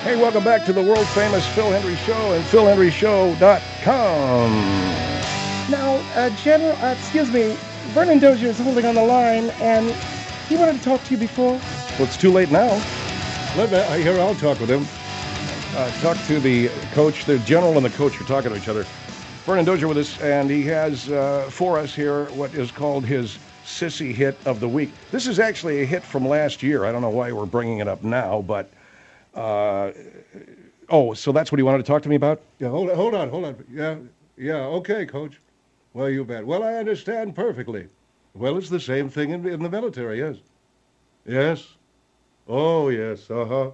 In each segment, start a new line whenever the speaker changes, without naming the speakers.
Hey, welcome back to the world-famous Phil Hendry Show and PhilHenryShow.com.
Now, General, excuse me, Vernon Dozier is holding on the line, and he wanted to talk to you before.
Well, it's too late now.
Here, I'll talk with him.
Talk to the coach. The general and the coach are talking to each other. Vernon Dozier with us, and he has for us here what is called his Sissy Hit of the Week. This is actually a hit from last year. I don't know why we're bringing it up now, but... so that's what he wanted to talk to me about?
Yeah, hold on. Yeah, okay, Coach. Well, you bet. Well, I understand perfectly. Well, it's the same thing in the military, yes. Yes? Oh, yes,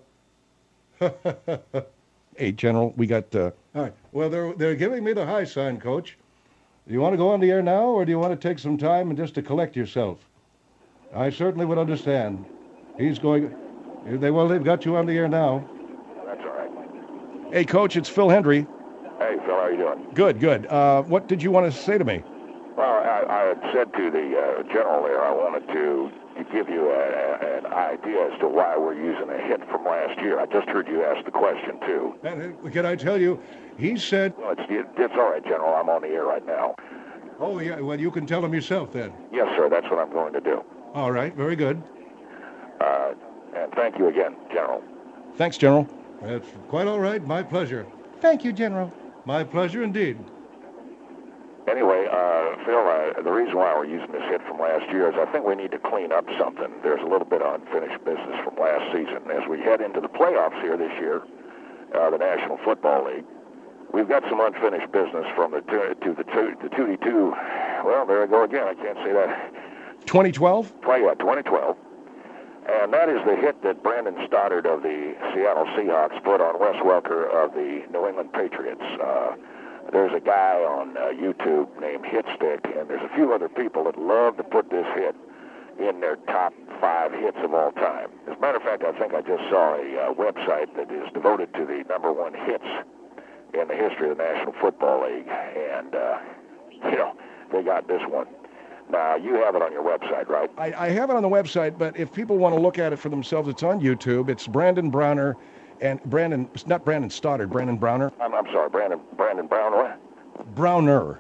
Hey, General, we got...
All right. Well, they're giving me the high sign, Coach. Do you want to go on the air now, or do you want to take some time and just to collect yourself? I certainly would understand. He's going... They've got you on the air now.
That's all right.
Hey, Coach, it's Phil Hendry.
Hey, Phil, how you doing?
Good. What did you want to say to me?
Well, I had said to the general there I wanted to give you an idea as to why we're using a hit from last year. I just heard you ask the question, too.
And, can I tell you, he said...
Well, it's all right, General. I'm on the air right now.
Oh, yeah, well, you can tell him yourself, then.
Yes, sir. That's what I'm going to do.
All right, very good.
And thank you again, General.
Thanks, General.
That's quite all right. My pleasure.
Thank you, General.
My pleasure indeed.
Anyway, Phil, the reason why we're using this hit from last year is I think we need to clean up something. There's a little bit of unfinished business from last season. As we head into the playoffs here this year, the National Football League, we've got some unfinished business from the 2D2. Well, there I go again. I can't say that.
2012?
2012. And that is the hit that Brandon Stoddard of the Seattle Seahawks put on Wes Welker of the New England Patriots. There's a guy on YouTube named Hitstick, and there's a few other people that love to put this hit in their top 5 hits of all time. As a matter of fact, I think I just saw a website that is devoted to the number 1 hits in the history of the National Football League, and, they got this one. Now, you have it on your website, right?
I have it on the website, but if people want to look at it for themselves, it's on YouTube. It's Brandon Browner and not Brandon Stoddard, Brandon Browner.
I'm sorry, Brandon Brown, what?
Browner.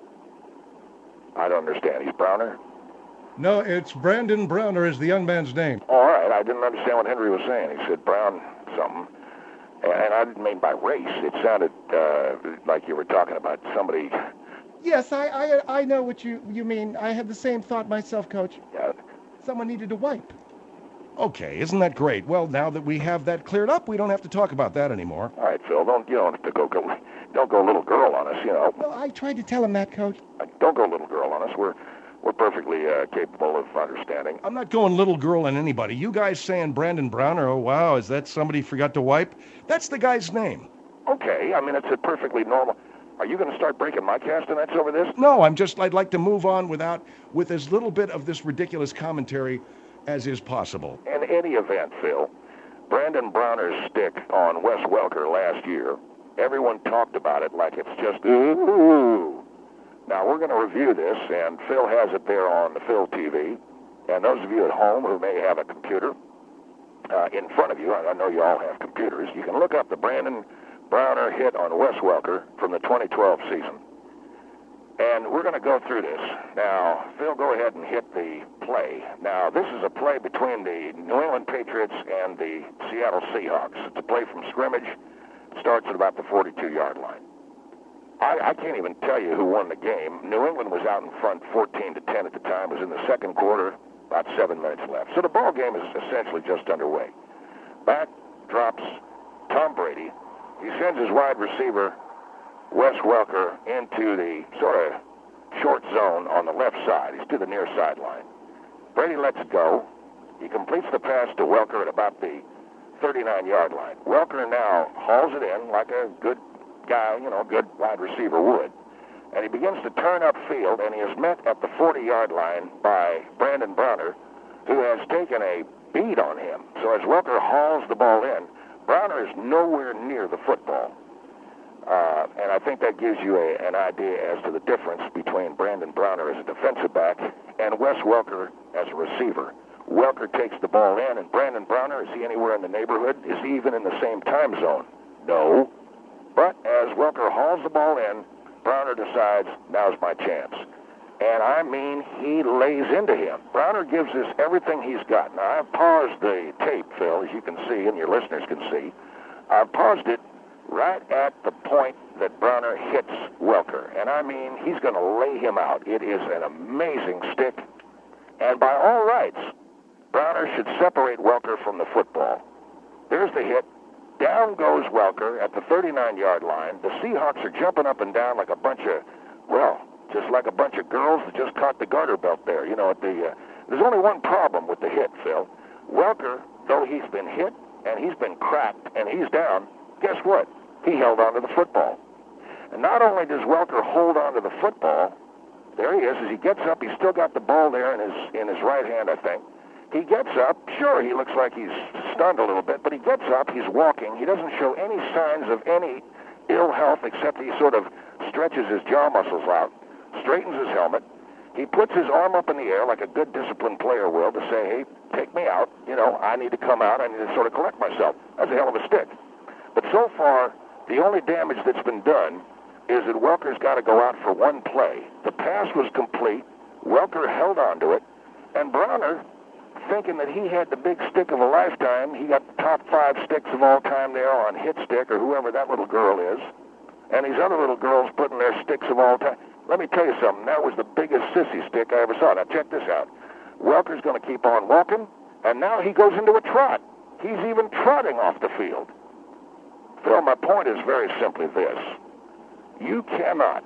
I don't understand. He's Browner?
No, it's Brandon Browner is the young man's name.
All right. I didn't understand what Henry was saying. He said Brown something. And I didn't mean by race. It sounded like you were talking about somebody...
Yes, I know what you mean. I had the same thought myself, Coach.
Yeah.
Someone needed to wipe.
Okay, isn't that great? Well, now that we have that cleared up, we don't have to talk about that anymore.
All right, Phil, don't go little girl on us,
Well, I tried to tell him that, Coach.
Don't go little girl on us. We're perfectly capable of understanding.
I'm not going little girl on anybody. You guys saying Brandon Browner, oh, wow, is that somebody forgot to wipe? That's the guy's name.
Okay, I mean, it's a perfectly normal... Are you going to start breaking my castanets over this?
No, I'd like to move on with as little bit of this ridiculous commentary as is possible.
In any event, Phil, Brandon Browner's stick on Wes Welker last year, everyone talked about it like it's just, ooh. Now, we're going to review this, and Phil has it there on the Phil TV. And those of you at home who may have a computer in front of you, I know you all have computers, you can look up the Brandon Browner hit on Wes Welker from the 2012 season. And we're going to go through this. Now, Phil, go ahead and hit the play. Now, this is a play between the New England Patriots and the Seattle Seahawks. It's a play from scrimmage. It starts at about the 42-yard line. I can't even tell you who won the game. New England was out in front 14-10 at the time. It was in the second quarter, about 7 minutes left. So the ball game is essentially just underway. Back drops Tom Brady. He sends his wide receiver, Wes Welker, into the sort of short zone on the left side. He's to the near sideline. Brady lets it go. He completes the pass to Welker at about the 39-yard line. Welker now hauls it in like a good guy, a good wide receiver would. And he begins to turn upfield, and he is met at the 40-yard line by Brandon Browner, who has taken a beat on him. So as Welker hauls the ball in, Browner is nowhere near the football. And I think that gives you an idea as to the difference between Brandon Browner as a defensive back and Wes Welker as a receiver. Welker takes the ball in, and Brandon Browner, is he anywhere in the neighborhood? Is he even in the same time zone? No. But as Welker hauls the ball in, Browner decides, now's my chance. And I mean, he lays into him. Browner gives this everything he's got. Now, I've paused the tape, Phil, as you can see, and your listeners can see. I've paused it right at the point that Browner hits Welker. And I mean, he's going to lay him out. It is an amazing stick. And by all rights, Browner should separate Welker from the football. There's the hit. Down goes Welker at the 39-yard line. The Seahawks are jumping up and down like a bunch of, well, just like a bunch of girls that just caught the garter belt there. You know, at the there's only one problem with the hit, Phil. Welker, though he's been hit and he's been cracked and he's down, guess what? He held on to the football. And not only does Welker hold on to the football, there he is. As he gets up, he's still got the ball there in his right hand, I think. He gets up. Sure, he looks like he's stunned a little bit, but he gets up. He's walking. He doesn't show any signs of any ill health except he sort of stretches his jaw muscles out, straightens his helmet. He puts his arm up in the air like a good disciplined player will to say, hey, take me out. You know, I need to come out. I need to sort of collect myself. That's a hell of a stick. But so far, the only damage that's been done is that Welker's got to go out for one play. The pass was complete. Welker held on to it. And Browner, thinking that he had the big stick of a lifetime, he got the top 5 sticks of all time there on Hit Stick or whoever that little girl is. And these other little girls putting their sticks of all time. Let me tell you something. That was the biggest sissy stick I ever saw. Now, check this out. Welker's going to keep on walking, and now he goes into a trot. He's even trotting off the field. Phil, my point is very simply this. You cannot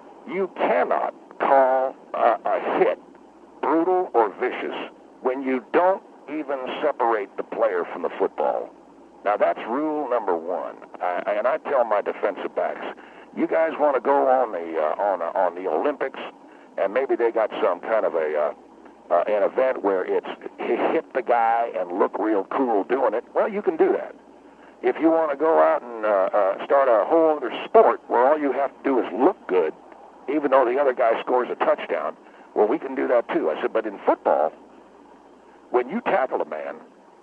call a hit brutal or vicious when you don't even separate the player from the football. Now, that's rule number one. And I tell my defensive backs, you guys want to go on the Olympics, and maybe they got some kind of an event where it's hit the guy and look real cool doing it. Well, you can do that. If you want to go out and start a whole other sport where all you have to do is look good, even though the other guy scores a touchdown, well, we can do that too. I said, but in football, when you tackle a man,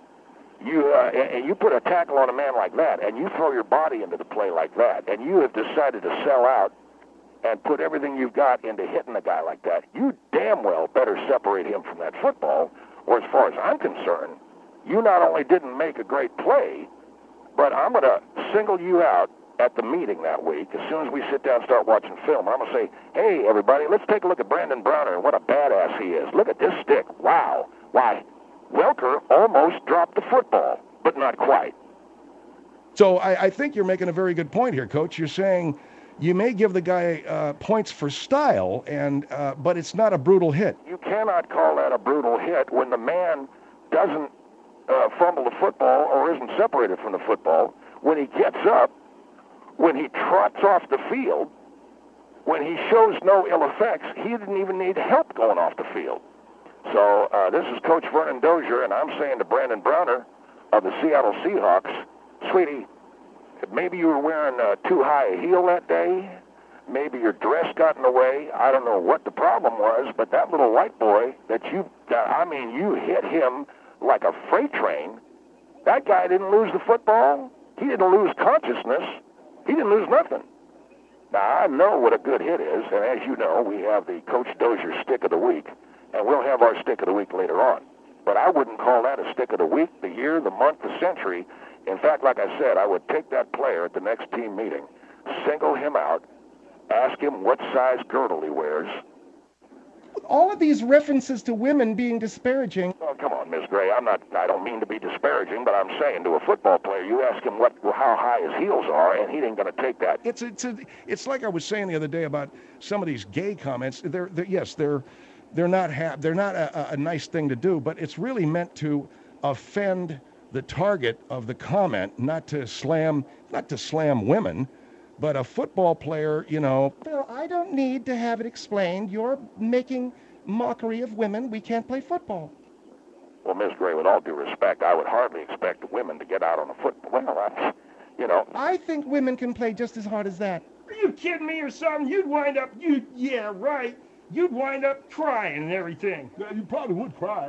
and you put a tackle on a man like that, and you throw your body into the play like that, and you have decided to sell out and put everything you've got into hitting a guy like that, you damn well better separate him from that football, or as far as I'm concerned, you not only didn't make a great play, but I'm going to single you out at the meeting that week. As soon as we sit down and start watching film, I'm going to say, hey, everybody, let's take a look at Brandon Browner and what a badass he is. Look at this stick. Wow. Why, Welker almost dropped the football, but not quite.
So I think you're making a very good point here, Coach. You're saying you may give the guy points for style, and but it's not a brutal hit.
You cannot call that a brutal hit when the man doesn't fumble the football or isn't separated from the football. When he gets up, when he trots off the field, when he shows no ill effects, he didn't even need help going off the field. So this is Coach Vernon Dozier, and I'm saying to Brandon Browner of the Seattle Seahawks, sweetie, maybe you were wearing too high a heel that day. Maybe your dress got in the way. I don't know what the problem was, but that little white boy you hit him like a freight train. That guy didn't lose the football. He didn't lose consciousness. He didn't lose nothing. Now, I know what a good hit is, and as you know, we have the Coach Dozier Stick of the Week, and we'll have our Stick of the Week later on. But I wouldn't call that a Stick of the Week, the year, the month, the century. In fact, like I said, I would take that player at the next team meeting, single him out, ask him what size girdle he wears.
All of these references to women being disparaging.
Oh, come on, Miss Gray. I don't mean to be disparaging, but I'm saying to a football player, you ask him how high his heels are, and he ain't going to take that.
It's like I was saying the other day about some of these gay comments. They're not a nice thing to do, but it's really meant to offend the target of the comment, not to slam women. But a football player, Bill,
I don't need to have it explained. You're making mockery of women. We can't play football.
Well, Miss Gray, with all due respect, I would hardly expect women to get out on a football. Well,
I think women can play just as hard as that.
Are you kidding me or something? You'd wind up crying and everything.
Yeah, you probably would cry.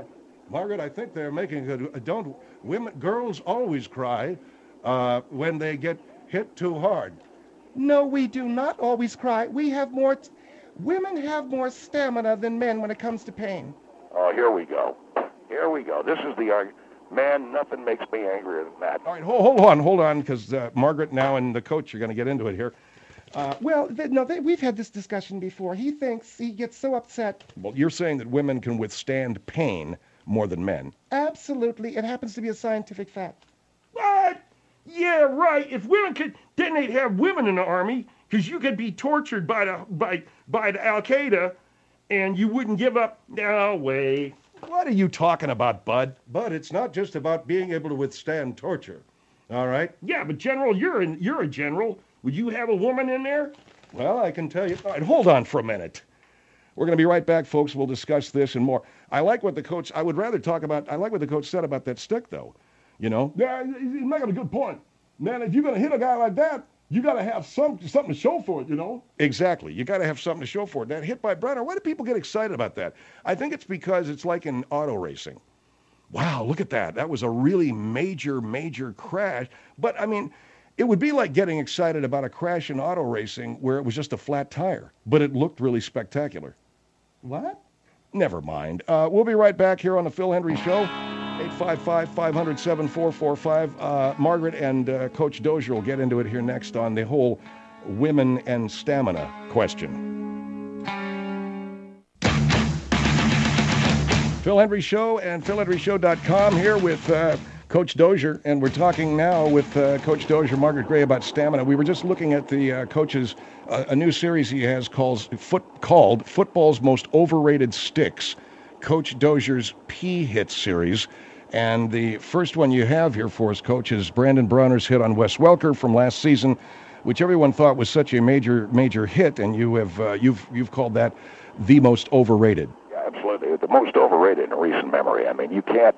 Margaret, I think they're making girls always cry when they get hit too hard.
No, we do not always cry. Women have more stamina than men when it comes to pain.
Oh, here we go. Here we go. This is the argument. Man, nothing makes me angrier than that.
All right, hold on, because Margaret now and the coach are going to get into it here.
We've had this discussion before. He thinks he gets so upset.
Well, you're saying that women can withstand pain more than men.
Absolutely. It happens to be a scientific fact.
What? Yeah, right. If women could, then they'd have women in the army, because you could be tortured by the Al Qaeda, and you wouldn't give up. No way.
What are you talking about, Bud?
But it's not just about being able to withstand torture. All right?
Yeah, but General, you're a general. Would you have a woman in there?
Well, I can tell you.
All right, hold on for a minute. We're going to be right back, folks. We'll discuss this and more. I like what the coach said about that stick, though. You know?
Yeah, he's making a good point. Man, if you're going to hit a guy like that, you got to have something to show for it, you know?
Exactly. You got to have something to show for it. That hit by Brenner, why do people get excited about that? I think it's because it's like in auto racing. Wow, look at that. That was a really major, major crash. But, I mean, it would be like getting excited about a crash in auto racing where it was just a flat tire, but it looked really spectacular.
What?
Never mind. We'll be right back here on the Phil Hendrie Show. 855-500-7445. Margaret and Coach Dozier will get into it here next on the whole women and stamina question. Phil Hendrie Show and PhilHendrieShow.com here with Coach Dozier, and we're talking now with Coach Dozier, Margaret Gray, about stamina. We were just looking at the coach's a new series he has called Football's Most Overrated Sticks, Coach Dozier's P-Hit series. And the first one you have here for us, Coach, is Brandon Browner's hit on Wes Welker from last season, which everyone thought was such a major, major hit, and you've called that the most overrated.
Yeah, absolutely, the most overrated in recent memory. I mean, you cannot,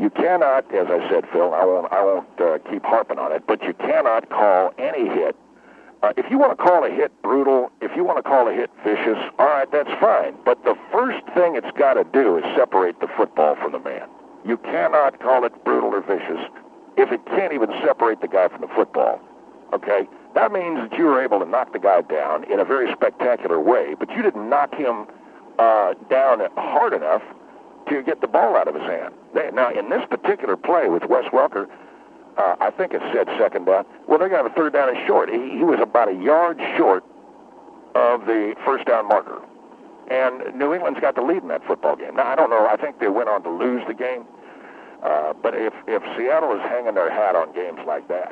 as I said, Phil. I won't keep harping on it, but you cannot call any hit. If you want to call a hit brutal, if you want to call a hit vicious, all right, that's fine. But the first thing it's got to do is separate the football from the man. You cannot call it brutal or vicious if it can't even separate the guy from the football. Okay? That means that you were able to knock the guy down in a very spectacular way, but you didn't knock him down hard enough to get the ball out of his hand. Now, in this particular play with Wes Welker, I think it said second down. Well, they're going to have a third down and short. He was about a yard short of the first down marker. And New England's got the lead in that football game. Now, I don't know. I think they went on to lose the game. But if Seattle is hanging their hat on games like that,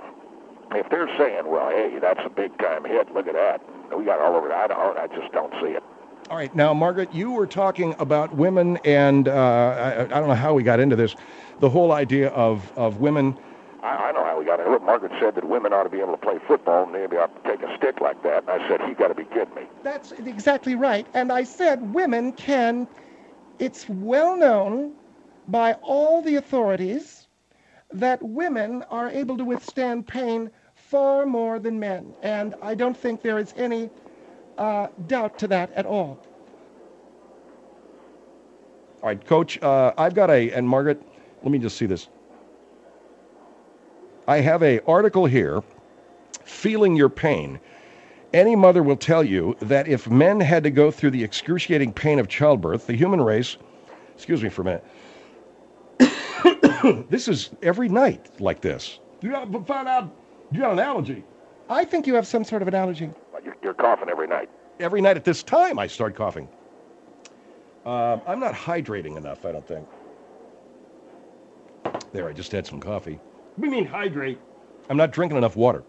if they're saying, well, hey, that's a big-time hit, look at that, we got all over that, I just don't see it.
All right. Now, Margaret, you were talking about women, and I don't know how we got into this, the whole idea of women.
I know how we got into it. Margaret said that women ought to be able to play football, and maybe ought to take a stick like that. And I said, you got to be kidding me.
That's exactly right. And I said women can, it's well known by all the authorities that women are able to withstand pain far more than men. And I don't think there is any doubt to that at all.
All right, Coach, I've got and Margaret, let me just see this. I have an article here, Feeling Your Pain. Any mother will tell you that if men had to go through the excruciating pain of childbirth, the human race, excuse me for a minute, this is every night like this.
You got to find out you got an allergy.
I think you have some sort of an allergy.
You're coughing every night.
Every night at this time I start coughing. I'm not hydrating enough, I don't think. There, I just had some coffee.
We mean hydrate.
I'm not drinking enough water.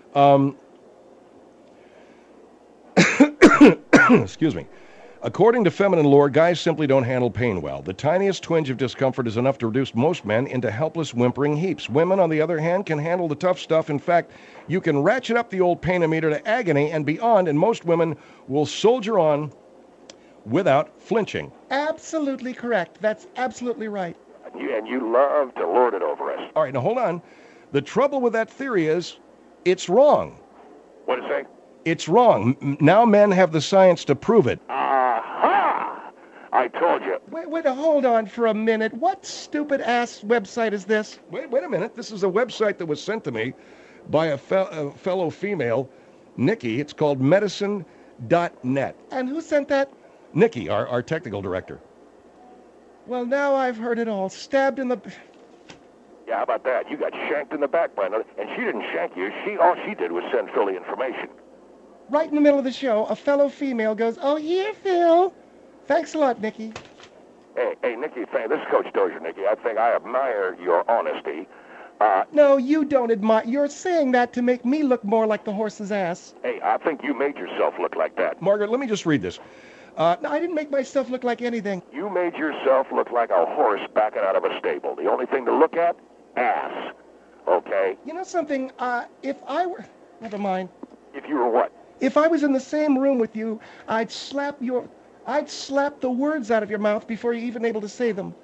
Excuse me. According to feminine lore, guys simply don't handle pain well. The tiniest twinge of discomfort is enough to reduce most men into helpless, whimpering heaps. Women, on the other hand, can handle the tough stuff. In fact, you can ratchet up the old pain-o-meter to agony and beyond, and most women will soldier on without flinching.
Absolutely correct. That's absolutely right.
And you love to lord it over us.
All right, now hold on. The trouble with that theory is it's wrong.
What did it say?
It's wrong. Now men have the science to prove it.
Aha! I told you.
Wait, hold on for a minute. What stupid ass website is this?
Wait a minute. This is a website that was sent to me by a fellow female, Nikki. It's called medicine.net.
And who sent that?
Nikki, our technical director.
Well, now I've heard it all. Stabbed in the...
Yeah, how about that? You got shanked in the back by another, and she didn't shank you. All she did was send Phil the information.
Right in the middle of the show, a fellow female goes, "Oh, here, Phil. Thanks a lot, Nikki."
Hey, Nikki, this is Coach Dozier, Nikki. I admire your honesty.
No, you don't admire. You're saying that to make me look more like the horse's ass.
Hey, I think you made yourself look like that.
Margaret, let me just read this.
No, I didn't make myself look like anything.
You made yourself look like a horse backing out of a stable. The only thing to look at, ass. Okay?
You know something? If I were... Never mind.
If you were what?
If I was in the same room with you, I'd slap the words out of your mouth before you're even able to say them.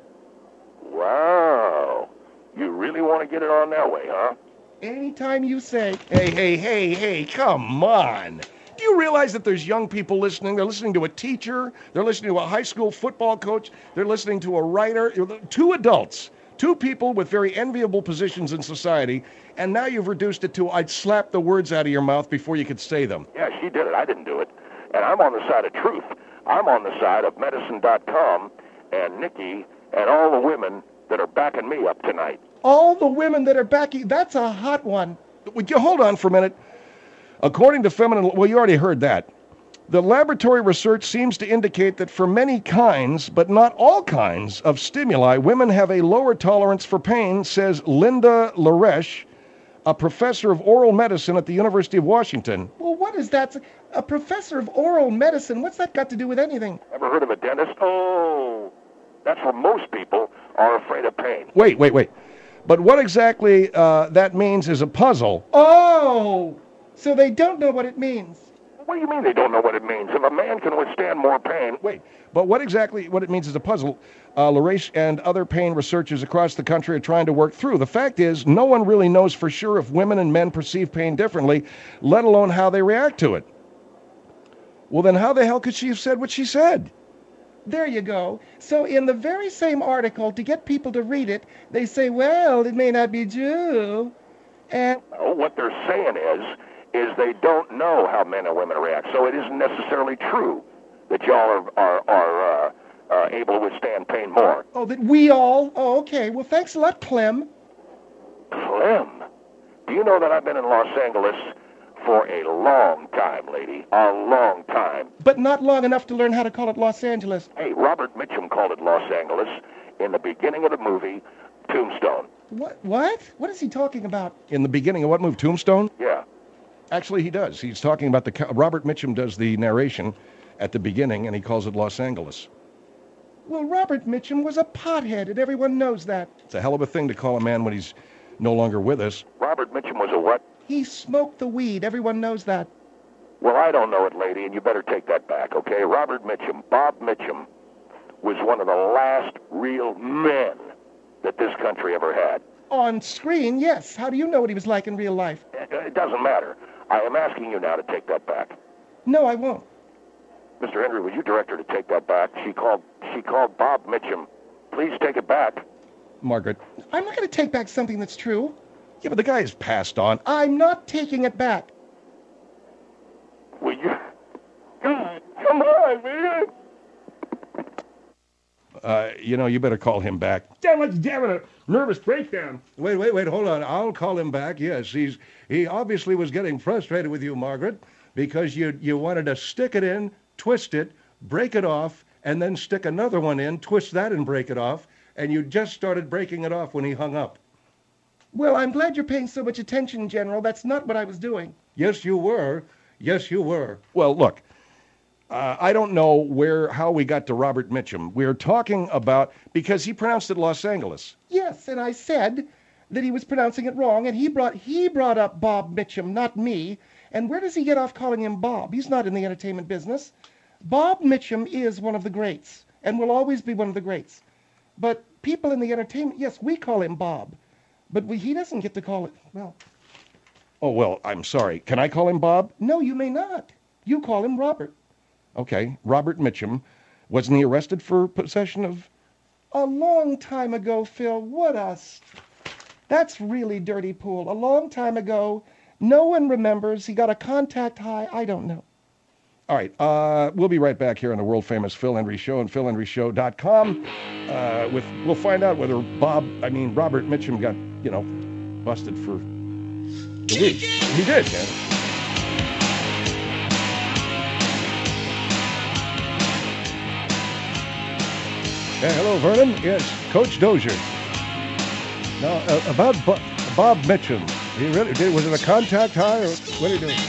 Wow. You really want to get it on that way, huh?
Anytime you say...
Hey, come on. Do you realize that there's young people listening? They're listening to a teacher. They're listening to a high school football coach. They're listening to a writer. Two adults. Two people with very enviable positions in society. And now you've reduced it to, I'd slap the words out of your mouth before you could say them.
Yeah, she did it. I didn't do it. And I'm on the side of truth. I'm on the side of medicine.com and Nikki and all the women that are backing me up tonight.
All the women that are backing... That's a hot one.
Would you hold on for a minute? According to feminine... Well, you already heard that. The laboratory research seems to indicate that for many kinds, but not all kinds, of stimuli, women have a lower tolerance for pain, says Linda Laresh, a professor of oral medicine at the University of Washington.
Well, what is that? A professor of oral medicine? What's that got to do with anything?
Ever heard of a dentist? Oh, that's where most people are afraid of pain.
Wait. But what exactly that means is a puzzle.
Oh, so they don't know what it means.
What do you mean they don't know what it means? If a man can withstand more pain...
Wait, but what it means is a puzzle. Laresh and other pain researchers across the country are trying to work through. The fact is, no one really knows for sure if women and men perceive pain differently, let alone how they react to it. Well, then how the hell could she have said what she said?
There you go. So in the very same article, to get people to read it, they say, well, it may not be true. And
what they're saying is they don't know how men and women react. So it isn't necessarily true that y'all are able to withstand pain more.
Oh, that we all? Oh, okay. Well, thanks a lot, Clem.
Clem? Do you know that I've been in Los Angeles for a long time, lady? A long time.
But not long enough to learn how to call it Los Angeles.
Hey, Robert Mitchum called it Los Angeles in the beginning of the movie Tombstone.
What? What is he talking about?
In the beginning of what movie? Tombstone?
Yeah.
Actually, he does. He's talking about Robert Mitchum does the narration at the beginning, and he calls it Los Angeles.
Well, Robert Mitchum was a pothead, and everyone knows that.
It's a hell of a thing to call a man when he's no longer with us.
Robert Mitchum was a what?
He smoked the weed. Everyone knows that.
Well, I don't know it, lady, and you better take that back, okay? Robert Mitchum, Bob Mitchum, was one of the last real men that this country ever had.
On screen, yes. How do you know what he was like in real life?
It doesn't matter. I am asking you now to take that back.
No, I won't.
Mr. Henry, would you direct her to take that back? She called Bob Mitchum. Please take it back.
Margaret.
I'm not going to take back something that's true.
Yeah, but the guy is passed on.
I'm not taking it back.
Will you? God, come on, man.
You better call him back.
Sound like you're having a nervous breakdown.
Wait, hold on. I'll call him back. Yes, he obviously was getting frustrated with you, Margaret, because you wanted to stick it in, twist it, break it off, and then stick another one in, twist that and break it off, and you just started breaking it off when he hung up.
Well, I'm glad you're paying so much attention, General. That's not what I was doing.
Yes, you were. Yes, you were.
Well, look, I don't know how we got to Robert Mitchum. We're talking about, because he pronounced it Los Angeles.
Yes, and I said that he was pronouncing it wrong, and he brought up Bob Mitchum, not me. And where does he get off calling him Bob? He's not in the entertainment business. Bob Mitchum is one of the greats, and will always be one of the greats. But people in the entertainment, yes, we call him Bob. But he doesn't get to call it, well...
Oh, well, I'm sorry. Can I call him Bob?
No, you may not. You call him Robert.
Okay, Robert Mitchum. Wasn't he arrested for possession of?
A long time ago, Phil. That's really dirty pool. A long time ago. No one remembers. He got a contact high. I don't know.
All right. We'll be right back here on the world-famous Phil Hendrie Show and PhilHendrieShow.com. We'll find out whether Robert Mitchum got, busted for the week. He did, man. Yeah, hello, Vernon. Yes, Coach Dozier. Now, about Bob Mitchum. He really did. Was it a contact high, or what did he do?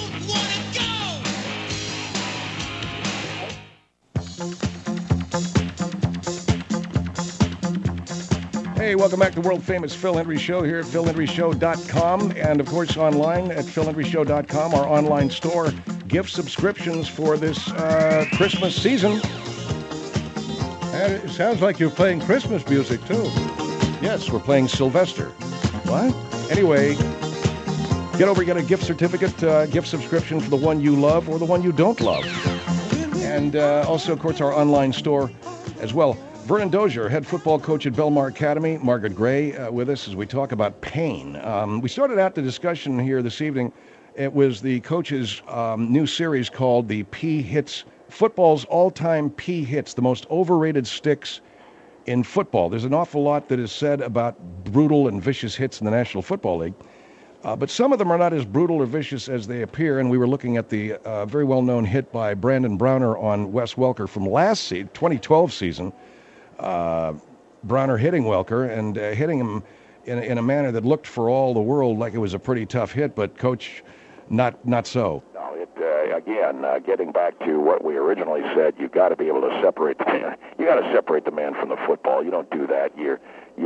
Hey, welcome back to the world-famous Phil Hendrie Show here at PhilHendrieShow.com, and, of course, online at PhilHendrieShow.com, our online store. Gift subscriptions for this Christmas season.
And it sounds like you're playing Christmas music, too.
Yes, we're playing Sylvester. What? Anyway, get a gift certificate, gift subscription for the one you love or the one you don't love. And also, of course, our online store as well. Vernon Dozier, head football coach at Belmar Academy. Margaret Gray with us as we talk about pain. We started out the discussion here this evening. It was the coach's new series called the P Hits, football's all-time P Hits, the most overrated sticks in football. There's an awful lot that is said about brutal and vicious hits in the National Football League. But some of them are not as brutal or vicious as they appear, and we were looking at the very well-known hit by Brandon Browner on Wes Welker from last 2012 season. Browner hitting Welker and hitting him in a manner that looked for all the world like it was a pretty tough hit, but Coach, not so.
No, again, getting back to what we originally said, you got to be able to separate the man. You got to separate the man from the football. You don't do that. You're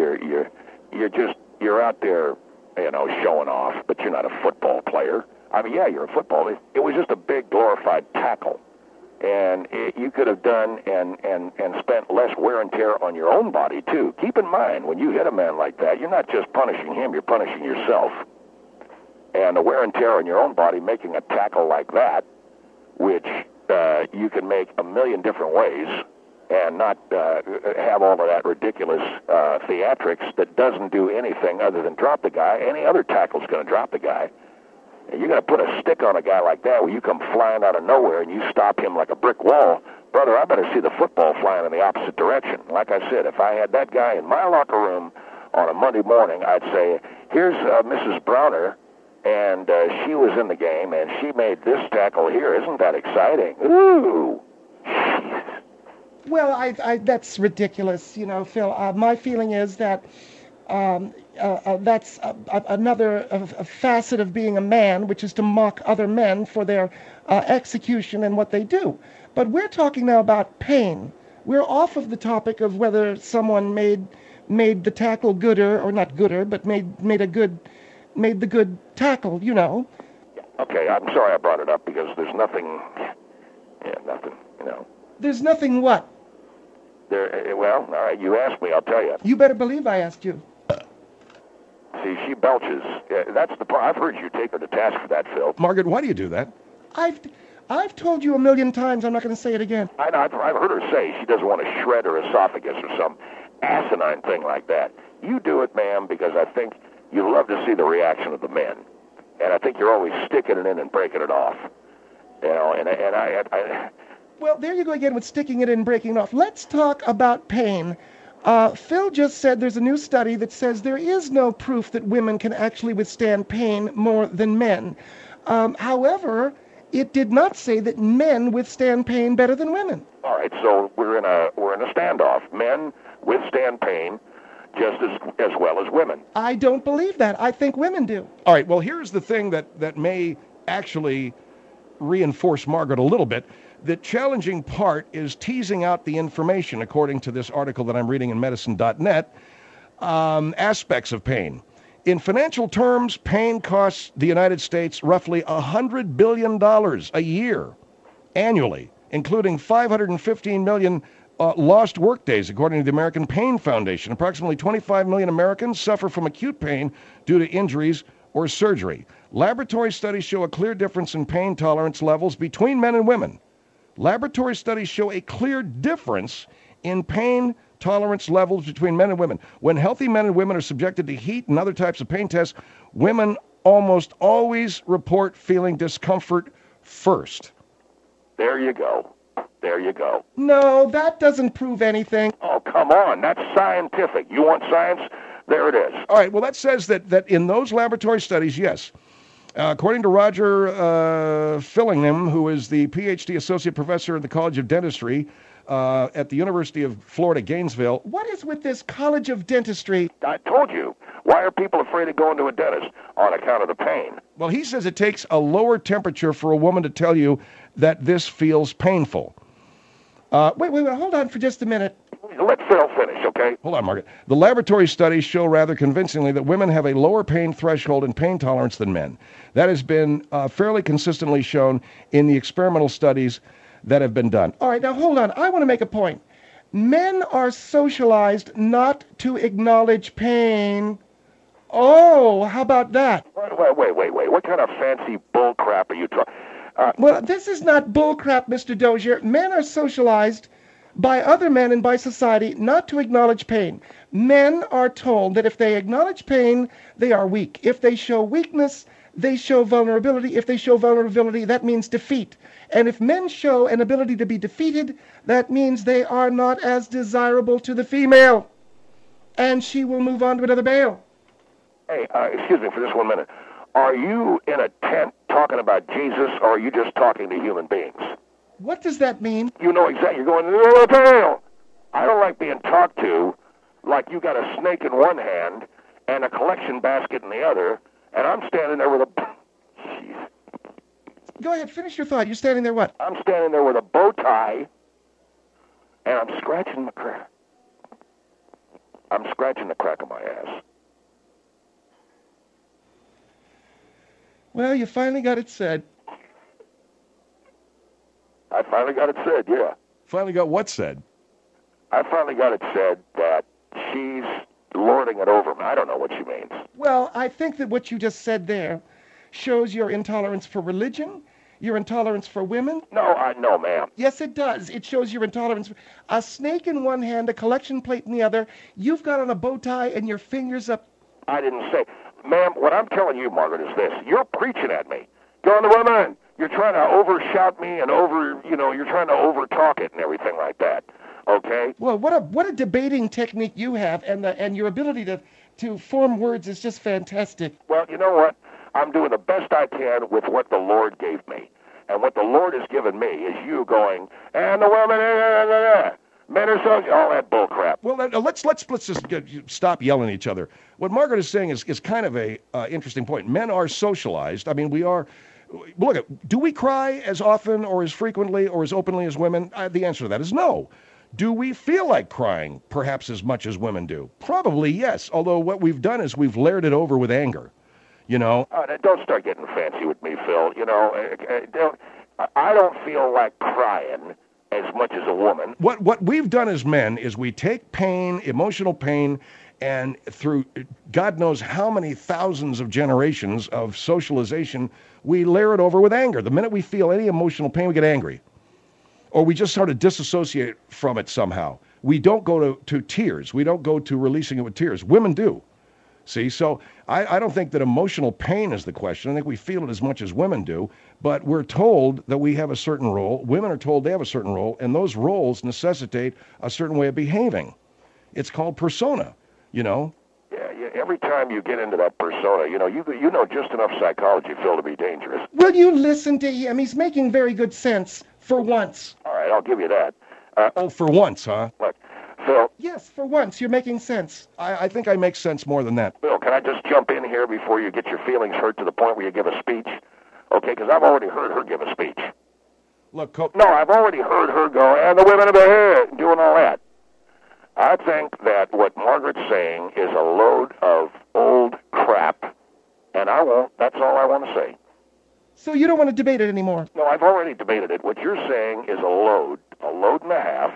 out there, showing off, but you're not a football player. I mean, yeah, you're a football. It was just a big glorified tackle. And you could have done and spent less wear and tear on your own body, too. Keep in mind, when you hit a man like that, you're not just punishing him, you're punishing yourself. And the wear and tear on your own body making a tackle like that, which you can make a million different ways and not have all of that ridiculous theatrics that doesn't do anything other than drop the guy. Any other tackle's going to drop the guy. And you're going to put a stick on a guy like that where you come flying out of nowhere and you stop him like a brick wall. Brother, I better see the football flying in the opposite direction. Like I said, if I had that guy in my locker room on a Monday morning, I'd say, here's Mrs. Browner, and she was in the game, and she made this tackle here. Isn't that exciting? Ooh.
Well, that's ridiculous, Phil. My feeling is that that's another facet of being a man, which is to mock other men for their execution and what they do. But we're talking now about pain. We're off of the topic of whether someone made the tackle gooder or not gooder, but made the good tackle.
Okay, I'm sorry I brought it up because there's nothing.
There's nothing what?
Well, all right, you asked me, I'll tell you.
You better believe I asked you.
See, she belches. That's the part. I've heard you take her to task for that, Phil.
Margaret, why do you do that?
I've told you a million times. I'm not going to say it again.
I know. I've heard her say she doesn't want to shred her esophagus or some asinine thing like that. You do it, ma'am, because I think you love to see the reaction of the men, and I think you're always sticking it in and breaking it off. And I
Well, there you go again with sticking it in and breaking it off. Let's talk about pain. Phil just said there's a new study that says there is no proof that women can actually withstand pain more than men. However, it did not say that men withstand pain better than women.
All right, so we're in a standoff. Men withstand pain just as well as women.
I don't believe that. I think women do.
All right, well, here's the thing that may actually reinforce Margaret a little bit. The challenging part is teasing out the information, according to this article that I'm reading in medicine.net, aspects of pain. In financial terms, pain costs the United States roughly $100 billion a year, annually, including 515 million lost workdays, according to the American Pain Foundation. Approximately 25 million Americans suffer from acute pain due to injuries or surgery. Laboratory studies show a clear difference in pain tolerance levels between men and women. Laboratory studies show a clear difference in pain tolerance levels between men and women. When healthy men and women are subjected to heat and other types of pain tests, women almost always report feeling discomfort first.
There you go. There you go.
No, that doesn't prove anything.
Oh, come on. That's scientific. You want science? There it is.
All right, well, that says that in those laboratory studies, yes. According to Roger Fillingham, who is the PhD Associate Professor at the College of Dentistry at the University of Florida, Gainesville.
What is with this College of Dentistry?
I told you. Why are people afraid of going to a dentist? On account of the pain.
Well, he says it takes a lower temperature for a woman to tell you that this feels painful.
Wait, hold on for just a minute.
Let Phil finish, okay?
Hold on, Margaret. The laboratory studies show rather convincingly that women have a lower pain threshold and pain tolerance than men. That has been fairly consistently shown in the experimental studies that have been done.
All right, now hold on. I want to make a point. Men are socialized not to acknowledge pain. Oh, how about that?
Wait. What kind of fancy bull crap are you talking?
Well, this is not bull crap, Mr. Dozier. Men are socialized by other men and by society not to acknowledge pain. Men are told that if they acknowledge pain, they are weak. If they show weakness, they show vulnerability. If they show vulnerability, that means defeat. And if men show an ability to be defeated, that means they are not as desirable to the female. And she will move on to another male.
Hey, excuse me for this 1 minute. Are you in a tent talking about Jesus, or are you just talking to human beings?
What does that mean?
You know exactly. You're going, no. I don't like being talked to like you got a snake in one hand and a collection basket in the other, and I'm standing there with a... Jeez.
Go ahead, finish your thought. You're standing there what?
I'm standing there with a bow tie, and I'm scratching the crack. I'm scratching the crack of my ass.
Well, you finally got it said.
I finally got it said, yeah.
Finally got what said?
I finally got it said that she's lording it over me. I don't know what she means.
Well, I think that what you just said there shows your intolerance for religion, your intolerance for women.
No, ma'am.
Yes, it does. It shows your intolerance. A snake in one hand, a collection plate in the other. You've got on a bow tie and your fingers up.
I didn't say. Ma'am, what I'm telling you, Margaret, is this. You're preaching at me. Going to women. You're trying to overshout me and you're trying to overtalk it and everything like that. Okay?
Well, what a debating technique you have, and your ability to form words is just fantastic.
Well, you know what? I'm doing the best I can with what the Lord gave me. And what the Lord has given me is you going, and the women, men are so, all that bull crap.
Well, let's just stop yelling at each other. What Margaret is saying is kind of a interesting point. Men are socialized. I mean, we are. Look, do we cry as often or as frequently or as openly as women? The answer to that is no. Do we feel like crying perhaps as much as women do? Probably yes, although what we've done is we've layered it over with anger, you know?
Don't start getting fancy with me, Phil. You know, I don't feel like crying as much as a woman.
What we've done as men is we take pain, emotional pain, and through God knows how many thousands of generations of socialization, we layer it over with anger. The minute we feel any emotional pain, we get angry. Or we just sort of disassociate from it somehow. We don't go to tears. We don't go to releasing it with tears. Women do. See, so I don't think that emotional pain is the question. I think we feel it as much as women do, but we're told that we have a certain role. Women are told they have a certain role, and those roles necessitate a certain way of behaving. It's called persona, you know?
Yeah, every time you get into that persona, you know just enough psychology, Phil, to be dangerous.
Will you listen to him? He's making very good sense, for once.
All right, I'll give you that.
For once, huh?
Look, Phil.
Yes, for once, you're making sense.
I think I make sense more than that.
Phil, can I just jump in here before you get your feelings hurt to the point where you give a speech? Okay, because I've already heard her give a speech.
Look,
No, I've already heard her go, and the women of the head, doing all that. I think that what Margaret's saying is a load of old crap, and I won't. That's all I want to say.
So you don't want to debate it anymore?
No, I've already debated it. What you're saying is a load and a half,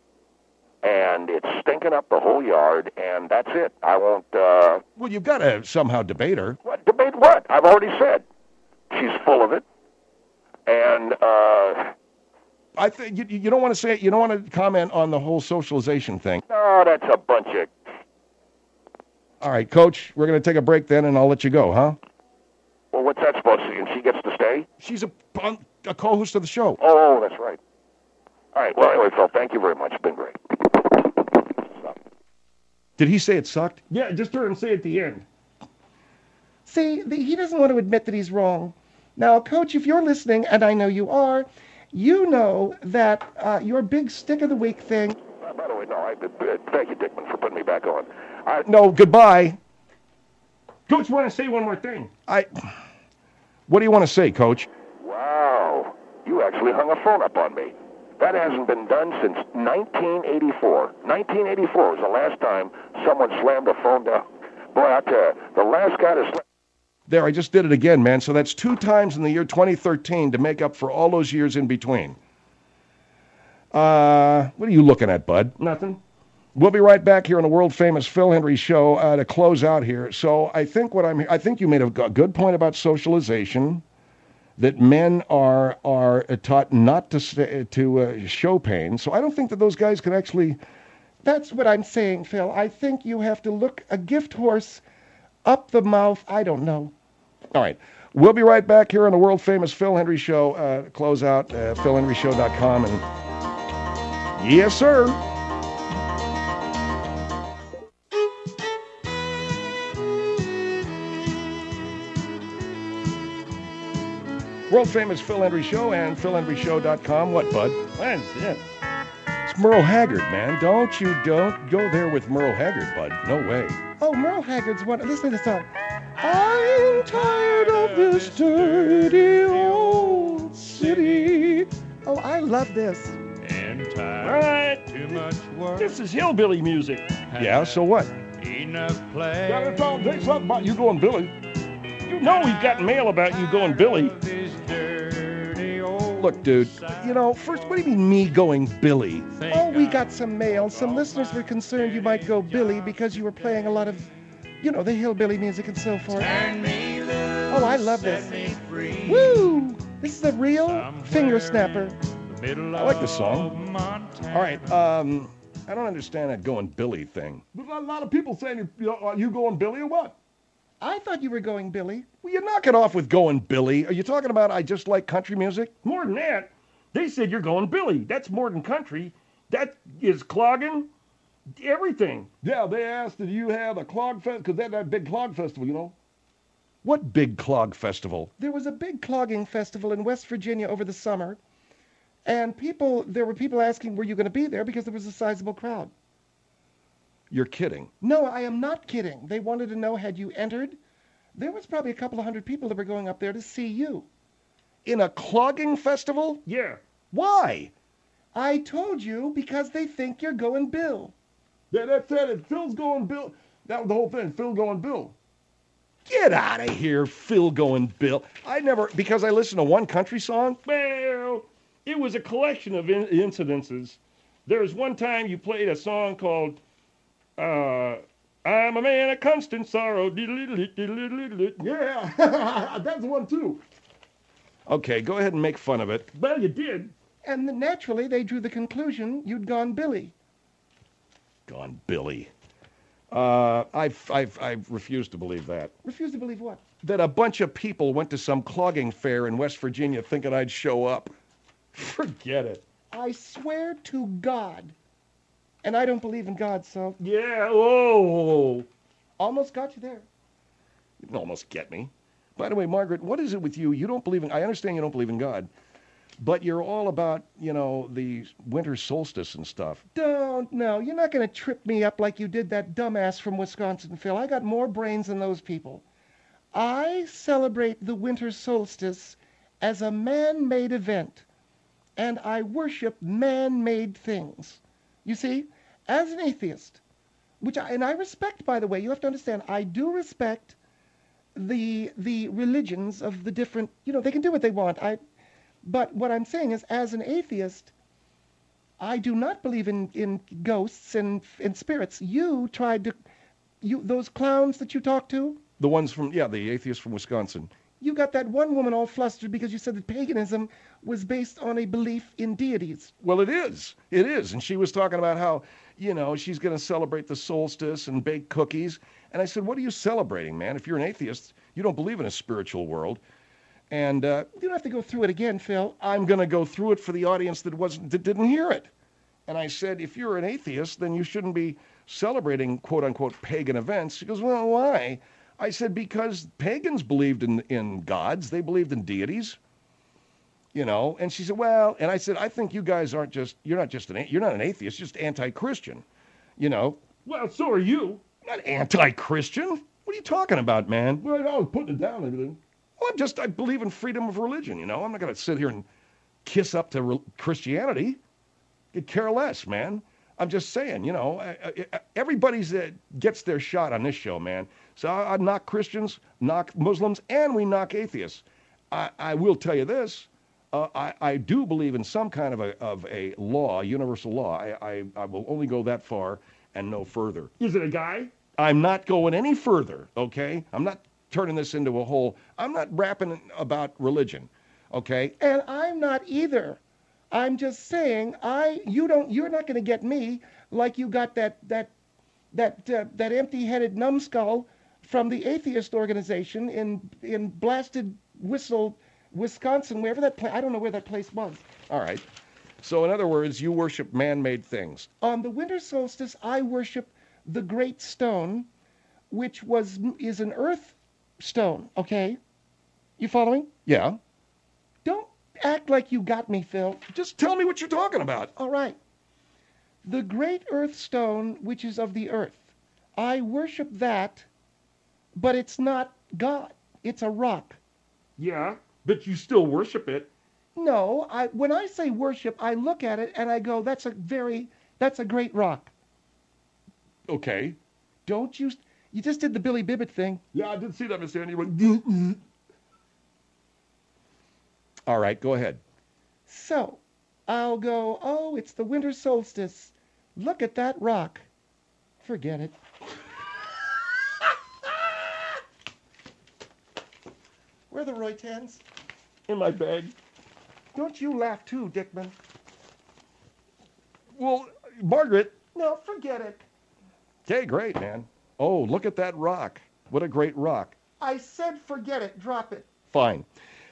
and it's stinking up the whole yard, and that's it. I won't...
Well, you've got to somehow debate her.
What? Debate what? I've already said. She's full of it, and
I think you don't want to say it. You don't want to comment on the whole socialization thing.
No, that's a bunch of...
All right, Coach, we're going to take a break then, and I'll let you go, huh?
Well, what's that supposed to be? And she gets to stay?
She's a co-host of the show.
Oh, that's right. All right, well, anyway, Phil, thank you very much. It's been great.
Did he say it sucked?
Yeah, just heard him say at the end.
See, he doesn't want to admit that he's wrong. Now, Coach, if you're listening, and I know you are, you know that your big stick of the week thing...
By the way, no, thank you, Dickman, for putting me back on.
No, goodbye.
Coach, want to say one more thing.
What do you want to say, Coach?
Wow, you actually hung a phone up on me. That hasn't been done since 1984. 1984 was the last time someone slammed a phone down. Boy, I tell you, the last guy to slam...
There, I just did it again, man. So that's 2 times in the year 2013 to make up for all those years in between. What are you looking at, bud?
Nothing.
We'll be right back here on the world-famous Phil Hendrie Show to close out here. So I think you made a good point about socialization, that men are taught not to show pain. So I don't think that those guys can actually...
That's what I'm saying, Phil. I think you have to look a gift horse up the mouth. I don't know.
All right. We'll be right back here on the world-famous Phil Hendrie Show. Close out, philhendrieshow.com. And yes, sir. World-famous Phil Hendrie Show and philhendrieshow.com. What, bud?
That's it.
It's Merle Haggard, man. Don't go there with Merle Haggard, bud. No way.
Oh, Merle Haggard's one. Listen to this song. I'm tired of this dirty old city. Oh, I love this.
And
All
tired.
right.
Too much work.
This is hillbilly music.
Yeah, so what?
Enough play.
Got to say something about you going Billy. You know we've got mail about you going Billy.
This dirty old
Look, dude, first, what do you mean me going Billy?
Oh, we got some mail. Some listeners were concerned you might go Billy because you were playing a lot of, the hillbilly music and so forth. Oh, I love this. Woo! This is a real finger snapper.
I like this song. All right, I don't understand that going Billy thing.
There's a lot of people saying, are you going Billy or what?
I thought you were going Billy.
Will you knock it off with going Billy? Are you talking about I just like country music?
More than that, they said you're going Billy. That's more than country. That is clogging everything.
Yeah, they asked if you have a clog fest, because they had that big clog festival,
What big clog festival?
There was a big clogging festival in West Virginia over the summer, and there were people asking, were you going to be there, because there was a sizable crowd.
You're kidding.
No, I am not kidding. They wanted to know, had you entered? There was probably a couple of hundred people that were going up there to see you.
In a clogging festival?
Yeah.
Why?
I told you, because they think you're going Bill.
Yeah, that's it. Phil's going Bill. That was the whole thing. Phil going Bill.
Get out of here, Phil going Bill. Because I listened to one country song?
Well, it was a collection of incidences. There was one time you played a song called I'm a man of constant sorrow.
Yeah, that's the one too.
Okay, go ahead and make fun of it.
Well, you did.
And naturally, they drew the conclusion you'd gone Billy.
Gone Billy. I refuse to believe that.
Refuse to believe what?
That a bunch of people went to some clogging fair in West Virginia thinking I'd show up. Forget it.
I swear to God. And I don't believe in God, so
Yeah, oh.
almost got you there.
You can almost get me. By the way, Margaret, what is it with you? You don't believe in... I understand you don't believe in God, but you're all about, the winter solstice and stuff.
No, you're not going to trip me up like you did that dumbass from Wisconsin, Phil. I got more brains than those people. I celebrate the winter solstice as a man-made event, and I worship man-made things. You see, as an atheist, and I respect, by the way, you have to understand, I do respect the religions of the different, they can do what they want. But what I'm saying is, as an atheist, I do not believe in ghosts and spirits. Those clowns that you talk to,
The ones from, the atheists from Wisconsin.
you got that one woman all flustered because you said that paganism was based on a belief in deities.
Well, it is. It is. And she was talking about how, she's going to celebrate the solstice and bake cookies. And I said, what are you celebrating, man? If you're an atheist, you don't believe in a spiritual world. And
You don't have to go through it again, Phil.
I'm going to go through it for the audience that didn't hear it. And I said, if you're an atheist, then you shouldn't be celebrating quote-unquote pagan events. She goes, well, why? I said, because pagans believed in gods. They believed in deities. And she said, well, and I said, I think you guys you're not an atheist, just anti-Christian.
Well, so are you.
Not anti-Christian. What are you talking about, man?
Well, I was putting it down and everything.
Well, I believe in freedom of religion, I'm not going to sit here and kiss up to Christianity. Could care less, man. I'm just saying, everybody's gets their shot on this show, man. So I knock Christians, knock Muslims, and we knock atheists. I will tell you this. I do believe in some kind of a law, universal law. I will only go that far and no further.
Is it a guy?
I'm not going any further, okay? I'm not turning this into I'm not rapping about religion, okay?
And I'm not either. I'm just saying, you're not going to get me like you got that empty-headed numbskull from the atheist organization in blasted Whistle, Wisconsin, wherever that place, I don't know where that place was.
All right. So in other words, you worship man-made things.
On the winter solstice, I worship the great stone, which is an earth stone, okay? You following?
Yeah.
Don't act like you got me, Phil.
Just tell me what you're talking about.
All right. The great earth stone, which is of the earth. I worship that, but it's not God. It's a rock.
Yeah, but you still worship it.
No, when I say worship, I look at it and I go, that's a great rock.
Okay.
Don't you just did the Billy Bibbit thing.
Yeah, I did see that, Mr. Andy.
All right, go ahead.
So, I'll go, oh, it's the winter solstice. Look at that rock. Forget it. Where are the Roytans?
In my bag.
Don't you laugh too, Dickman.
Well, Margaret.
No, forget it.
Okay, great, man. Oh, look at that rock. What a great rock.
I said forget it. Drop it.
Fine.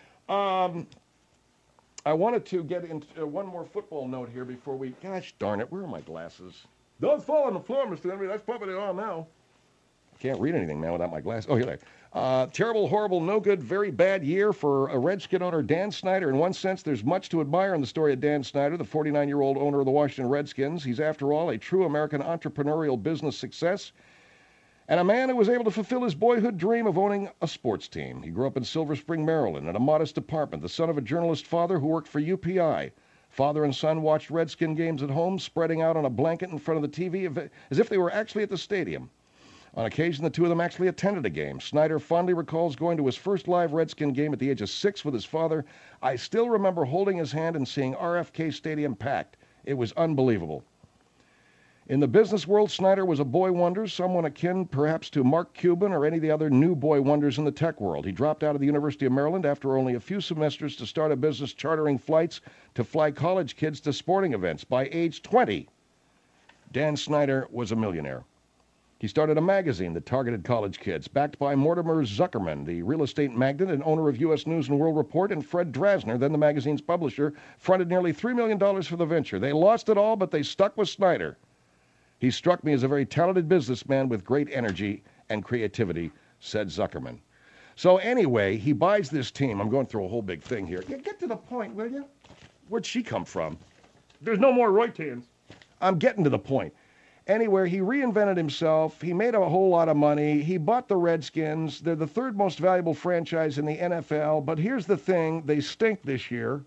I wanted to get into one more football note here before we... Gosh darn it, where are my glasses?
Don't fall on the floor, Mr. Henry. That's probably on now.
Can't read anything, man, without my glasses. Oh, here they are. Terrible, horrible, no good, very bad year for a Redskin owner, Dan Snyder. In one sense, there's much to admire in the story of Dan Snyder, the 49-year-old owner of the Washington Redskins. He's, after all, a true American entrepreneurial business success and a man who was able to fulfill his boyhood dream of owning a sports team. He grew up in Silver Spring, Maryland, in a modest apartment, the son of a journalist father who worked for UPI. Father and son watched Redskin games at home, spreading out on a blanket in front of the TV as if they were actually at the stadium. On occasion, the two of them actually attended a game. Snyder fondly recalls going to his first live Redskin game at the age of 6 with his father. I still remember holding his hand and seeing RFK Stadium packed. It was unbelievable. In the business world, Snyder was a boy wonder, someone akin perhaps to Mark Cuban or any of the other new boy wonders in the tech world. He dropped out of the University of Maryland after only a few semesters to start a business chartering flights to fly college kids to sporting events. By age 20, Dan Snyder was a millionaire. He started a magazine that targeted college kids, backed by Mortimer Zuckerman, the real estate magnate and owner of U.S. News and World Report, and Fred Drasner, then the magazine's publisher, fronted nearly $3 million for the venture. They lost it all, but they stuck with Snyder. He struck me as a very talented businessman with great energy and creativity, said Zuckerman. So anyway, he buys this team. I'm going through a whole big thing here.
Yeah, get to the point, will you?
Where'd she come from?
There's no more Roytans.
I'm getting to the point. Anyway, he reinvented himself. He made a whole lot of money. He bought the Redskins. They're the third most valuable franchise in the NFL. But here's the thing. They stink this year.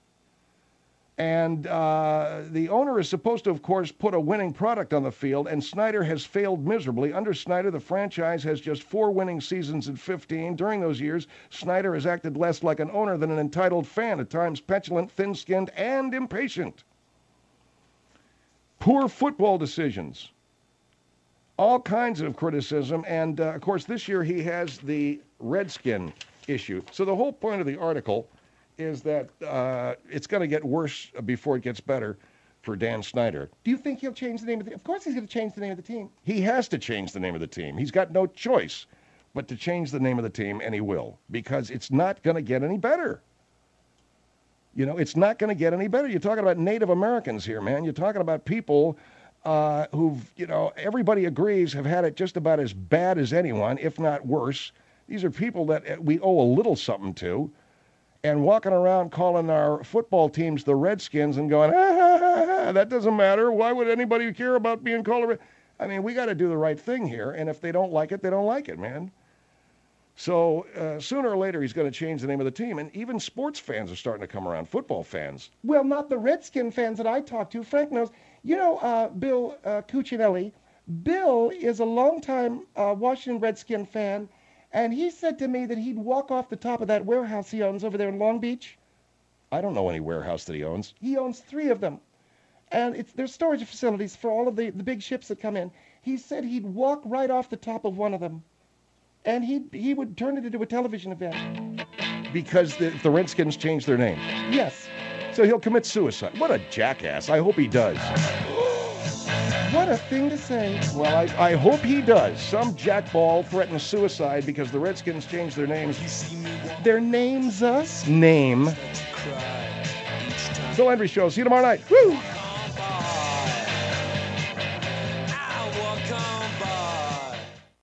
And the owner is supposed to, of course, put a winning product on the field, and Snyder has failed miserably. Under Snyder, the franchise has just 4 winning seasons in 15. During those years, Snyder has acted less like an owner than an entitled fan, at times petulant, thin-skinned, and impatient. Poor football decisions. All kinds of criticism, and, of course, this year he has the Redskin issue. So the whole point of the article is that it's going to get worse before it gets better for Dan Snyder.
Do you think he'll change the name of the? Of course, he's going to change the name of the team.
He has to change the name of the team. He's got no choice but to change the name of the team, and he will, because it's not going to get any better. You know, it's not going to get any better. You're talking about Native Americans here, man. You're talking about people who've, you know, everybody agrees have had it just about as bad as anyone, if not worse. These are people that we owe a little something to, and walking around calling our football teams the Redskins and going, that doesn't matter. Why would anybody care about being called a Red? I mean, we got to do the right thing here, and if they don't like it, they don't like it, man. So sooner or later, he's going to change the name of the team, and even sports fans are starting to come around, football fans.
Well, not the Redskin fans that I talk to. Frank knows. You know, Bill Cuccinelli. Bill is a longtime Washington Redskin fan, and he said to me that he'd walk off the top of that warehouse he owns over there in Long Beach.
I don't know any warehouse that he owns.
He owns 3 of them, and there's storage facilities for all of the big ships that come in. He said he'd walk right off the top of one of them, and he would turn it into a television event.
Because the Redskins changed their name.
Yes.
So he'll commit suicide. What a jackass. I hope he does.
What a thing to say.
Well, I hope he does. Some jackball threatens suicide because the Redskins changed their names.
Their names us?
Name. Bill Hendry Show. See you tomorrow night. Woo!
I walk on.